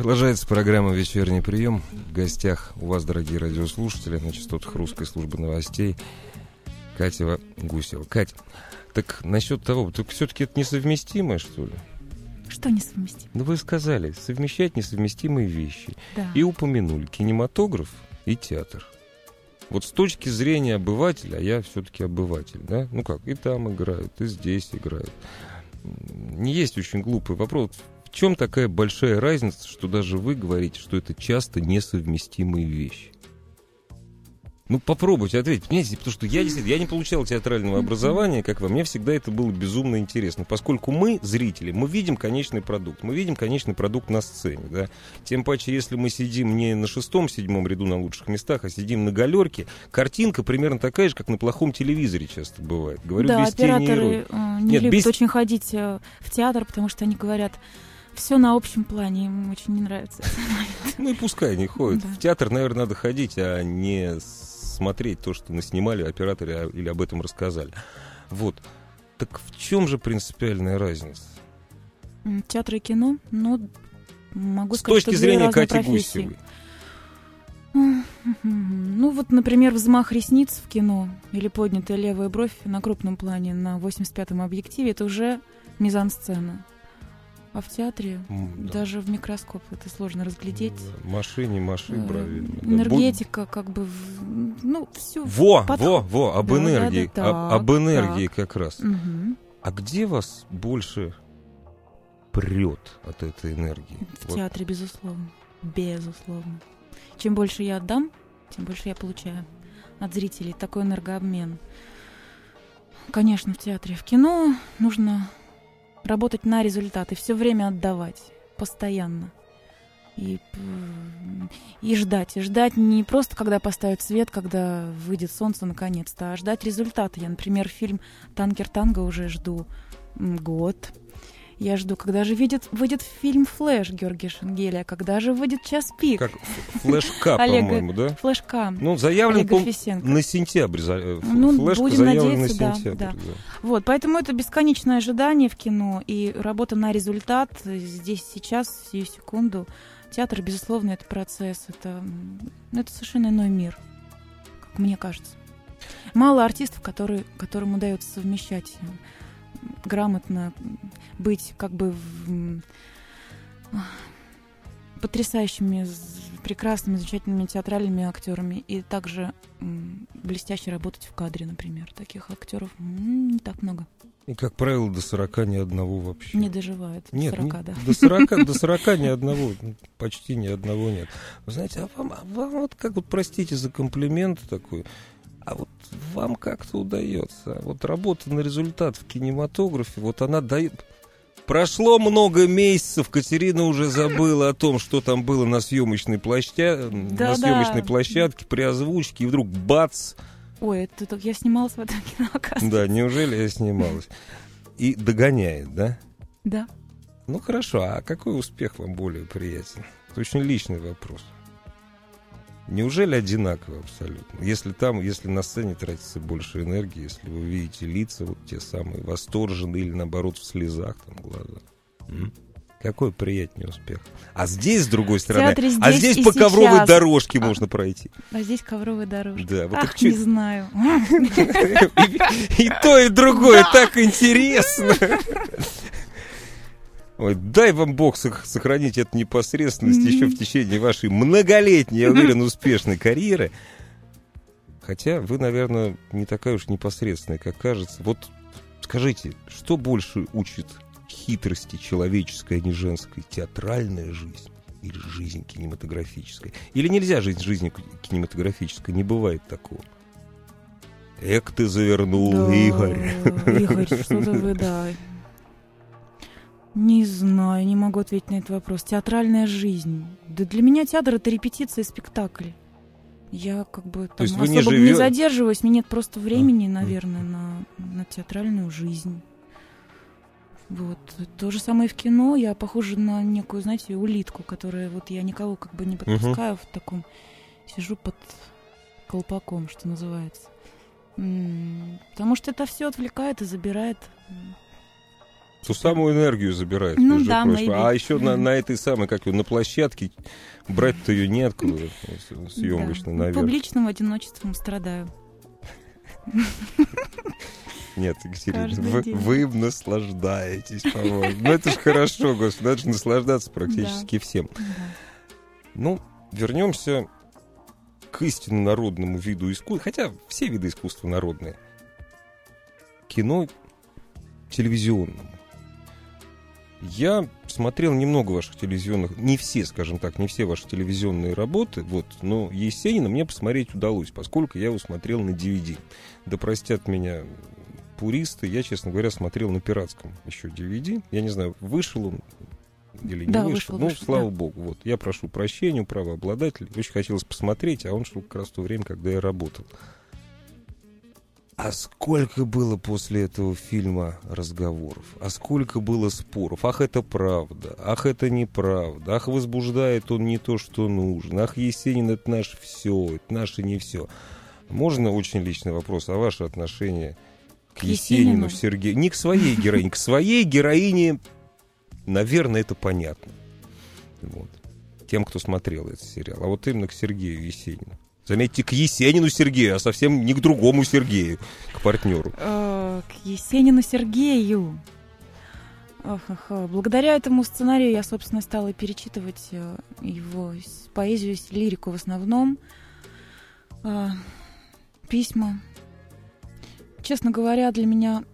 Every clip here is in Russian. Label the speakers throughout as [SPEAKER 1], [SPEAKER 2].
[SPEAKER 1] Продолжается программа «Вечерний прием». В гостях у вас, дорогие радиослушатели, на частотах русской службы новостей Катя Гусева. Кать, так насчет того, так все-таки это несовместимое, что ли?
[SPEAKER 2] Что несовместимо?
[SPEAKER 1] Ну, вы сказали, совмещать несовместимые вещи.
[SPEAKER 2] Да.
[SPEAKER 1] И упомянули кинематограф и театр. Вот с точки зрения обывателя, а я все-таки обыватель, да? Ну как, и там играют, и здесь играют. Не есть очень глупый вопрос. В чем такая большая разница, что даже вы говорите, что это часто несовместимые вещи? Ну, попробуйте ответить. Понимаете, потому что я не получал театрального образования, как вы. Мне всегда это было безумно интересно. Поскольку мы, зрители, мы видим конечный продукт. Мы видим конечный продукт на сцене. Да? Тем паче, если мы сидим не на 6-7 ряду на лучших местах, а сидим на галерке, картинка примерно такая же, как на плохом телевизоре часто бывает. Говорю,
[SPEAKER 2] да,
[SPEAKER 1] без тени
[SPEAKER 2] операторы не любят очень ходить в театр, потому что они говорят... Все на общем плане, им очень не нравится.
[SPEAKER 1] Ну и пускай они ходят. Да. В театр, наверное, надо ходить, а не смотреть то, что наснимали операторы или об этом рассказали. Вот. Так в чем же принципиальная разница?
[SPEAKER 2] Театр и кино, ну, могу
[SPEAKER 1] сказать, что
[SPEAKER 2] с точки зрения
[SPEAKER 1] Кати Гусевой.
[SPEAKER 2] Ну, вот, например, взмах ресниц в кино или поднятая левая бровь на крупном плане на 85-м объективе — это уже мизансцена. А в театре, даже в микроскоп это сложно разглядеть.
[SPEAKER 1] Маши, брови.
[SPEAKER 2] Энергетика, как бы, ну, все.
[SPEAKER 1] Об энергии.
[SPEAKER 2] Да,
[SPEAKER 1] об энергии так. Как раз.
[SPEAKER 2] Угу.
[SPEAKER 1] А где вас больше прет от этой энергии?
[SPEAKER 2] В театре, безусловно. Безусловно. Чем больше я отдам, тем больше я получаю от зрителей. Такой энергообмен. Конечно, в театре. В кино нужно... работать на результаты, все время отдавать, постоянно. И ждать. И ждать не просто, когда поставят свет, когда выйдет солнце наконец-то, а ждать результата. Я, например, фильм «Танкер Танго» уже жду год. Я жду, когда же выйдет фильм «Флэш» Георгия Шенгеля, когда же выйдет «Час пик».
[SPEAKER 1] Как «Флэш-К», по-моему, да?
[SPEAKER 2] «Флэш-К».
[SPEAKER 1] Ну, заявлен на сентябрь. «Флэшка» заявлен на сентябрь.
[SPEAKER 2] Да. Вот, поэтому это бесконечное ожидание в кино и работа на результат здесь, сейчас, сию секунду. Театр, безусловно, это процесс. Это совершенно иной мир, как мне кажется. Мало артистов, которым удается совмещать грамотно, быть как бы потрясающими, прекрасными, замечательными театральными актерами и также блестяще работать в кадре, например. Таких актеров не так много.
[SPEAKER 1] И, как правило, до 40 ни одного вообще.
[SPEAKER 2] Не доживают.
[SPEAKER 1] Нет,
[SPEAKER 2] 40, да.
[SPEAKER 1] До 40 ни одного, почти ни одного нет. Вы знаете, а вам вот как вот, простите за комплимент такой, а вот вам как-то удается. Вот работа на результат в кинематографе, вот она дает... Прошло много месяцев, Катерина уже забыла о том, что там было на съемочной площадке при озвучке, и вдруг бац!
[SPEAKER 2] Ой, это я снималась в этом кино, оказывается.
[SPEAKER 1] Да, неужели я снималась? И догоняет, да?
[SPEAKER 2] Да.
[SPEAKER 1] Ну хорошо, а какой успех вам более приятен? Это очень личный вопрос. Неужели одинаково абсолютно? Если на сцене тратится больше энергии, если вы видите лица, вот те самые восторженные или наоборот в слезах там глаза. Какой приятнее успех? А здесь, с другой стороны, здесь по ковровой дорожке можно пройти.
[SPEAKER 2] А здесь ковровая дорожка.
[SPEAKER 1] Да, вот
[SPEAKER 2] Ах, не знаю.
[SPEAKER 1] И то, и другое так интересно. Ой, дай вам Бог сохранить эту непосредственность еще в течение вашей многолетней, я уверен, успешной карьеры. Хотя вы, наверное, не такая уж непосредственная, как кажется. Вот скажите, что больше учит хитрости человеческой, а не женской? Театральная жизнь или жизнь кинематографическая? Или нельзя жить жизнью кинематографической? Не бывает такого. Эк, ты завернул, да, Игорь.
[SPEAKER 2] Игорь, что-то вы, да... Не знаю, не могу ответить на этот вопрос. Театральная жизнь. Да для меня театр — это репетиция, спектакль. Я как бы там особо не задерживаюсь, у меня нет просто времени, наверное, на театральную жизнь. Вот. То же самое и в кино. Я похожа на некую, знаете, улитку, которая вот я никого как бы не подпускаю в таком... Сижу под колпаком, что называется. Потому что это все отвлекает и забирает...
[SPEAKER 1] Ту самую энергию забирает,
[SPEAKER 2] Ну
[SPEAKER 1] между
[SPEAKER 2] да,
[SPEAKER 1] прочим.
[SPEAKER 2] maybe.
[SPEAKER 1] А еще на этой самой, как его, на площадке брать-то ее неоткуда, съемочной,
[SPEAKER 2] Да.
[SPEAKER 1] наверное.
[SPEAKER 2] Публичным одиночеством страдаю.
[SPEAKER 1] Нет, Екатерина,
[SPEAKER 2] Каждый день.
[SPEAKER 1] вы наслаждаетесь, по-моему. Ну, это же хорошо, господи, надо же наслаждаться практически всем.
[SPEAKER 2] Да.
[SPEAKER 1] Ну, вернемся к истинно народному виду искусства, хотя все виды искусства народные. Кино телевизионному. Я смотрел немного ваших телевизионных, не все, скажем так, не все ваши телевизионные работы, вот, но Есенина мне посмотреть удалось, поскольку я его смотрел на DVD. Да простят меня пуристы, я, честно говоря, смотрел на пиратском еще DVD. Я не знаю, вышел он или не
[SPEAKER 2] Да,
[SPEAKER 1] вышел. Ну,
[SPEAKER 2] вышел,
[SPEAKER 1] слава
[SPEAKER 2] да.
[SPEAKER 1] богу. Вот, я прошу прощения у правообладателей. Очень хотелось посмотреть, а он шел как раз в то время, когда я работал. А сколько было после этого фильма разговоров, а сколько было споров. Ах, это правда, ах, это неправда, ах, возбуждает он не то, что нужно, ах, Есенин, это наше все, это наше не все. Можно очень личный вопрос, а ваше отношение к Есенину, Сергею? Не к своей героине, к своей героине, наверное, это понятно. Вот. Тем, кто смотрел этот сериал. А вот именно к Сергею Есенину. Заметьте, к Есенину Сергею, а совсем не к другому Сергею, к партнеру.
[SPEAKER 2] К Есенину Сергею. Благодаря этому сценарию я, собственно, стала перечитывать его поэзию, лирику в основном, письма. Честно говоря, для меня...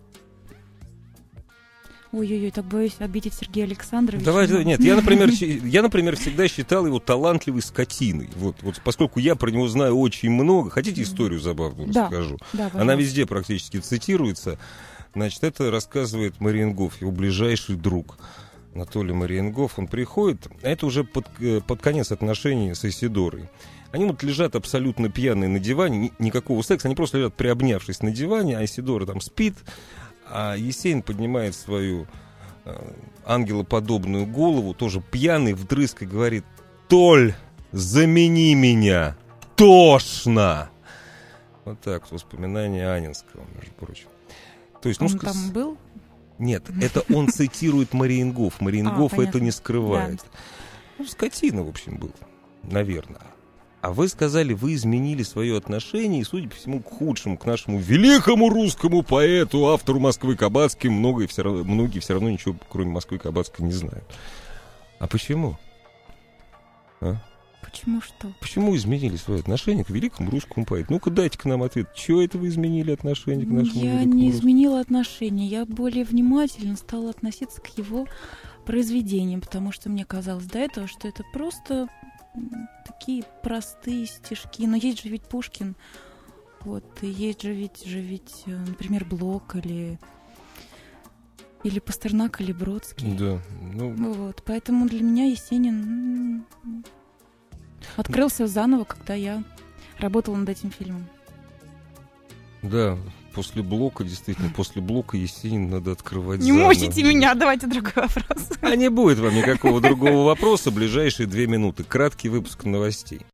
[SPEAKER 2] Ой-ой-ой, так боюсь обидеть Сергея Александровича.
[SPEAKER 1] Давайте, нет, я, например, всегда считал его талантливой скотиной. Вот, поскольку я про него знаю очень много. Хотите историю забавную расскажу?
[SPEAKER 2] Да,
[SPEAKER 1] она везде практически цитируется. Значит, это рассказывает Мариенгоф, его ближайший друг. Анатолий Мариенгоф, он приходит, а это уже под конец отношений с Исидорой. Они вот лежат абсолютно пьяные на диване, никакого секса, они просто лежат приобнявшись на диване, а Исидора там спит. А Есенин поднимает свою ангелоподобную голову, тоже пьяный, вдрызг, и говорит: «Толь, замени меня! Тошно!» Вот так, воспоминания Анинского, между прочим. То есть,
[SPEAKER 2] он там был?
[SPEAKER 1] Нет, это он цитирует Мариенгоф. Мариенгоф это не скрывает.
[SPEAKER 2] Да.
[SPEAKER 1] Ну, скотина, в общем, был, наверное. А вы сказали, вы изменили свое отношение, и, судя по всему, к худшему, к нашему великому русскому поэту, автору «Москвы Кабацкой». Многие все равно ничего, кроме «Москвы Кабацкой», не знают. А почему? А?
[SPEAKER 2] Почему что?
[SPEAKER 1] Почему изменили свое отношение к великому русскому поэту? Ну-ка, дайте к нам ответ. Чего это вы изменили отношение к нашему великому русскому?
[SPEAKER 2] Я не изменила отношение. Я более внимательно стала относиться к его произведениям, потому что мне казалось до этого, что это просто... такие простые стишки. Но есть же ведь Пушкин, вот, и есть же ведь, например, Блок или Пастернак, или Бродский.
[SPEAKER 1] Да. Ну...
[SPEAKER 2] Вот, поэтому для меня Есенин открылся заново, когда я работала над этим фильмом.
[SPEAKER 1] Да, после Блока, действительно, после Блока Есенин надо открывать
[SPEAKER 2] Не
[SPEAKER 1] заново.
[SPEAKER 2] мучите меня, давайте другой вопрос.
[SPEAKER 1] А не будет вам никакого другого вопроса. Ближайшие 2 минуты. Краткий выпуск новостей.